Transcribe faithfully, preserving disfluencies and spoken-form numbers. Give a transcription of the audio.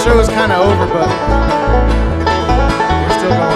show is kind of over, but we're still going.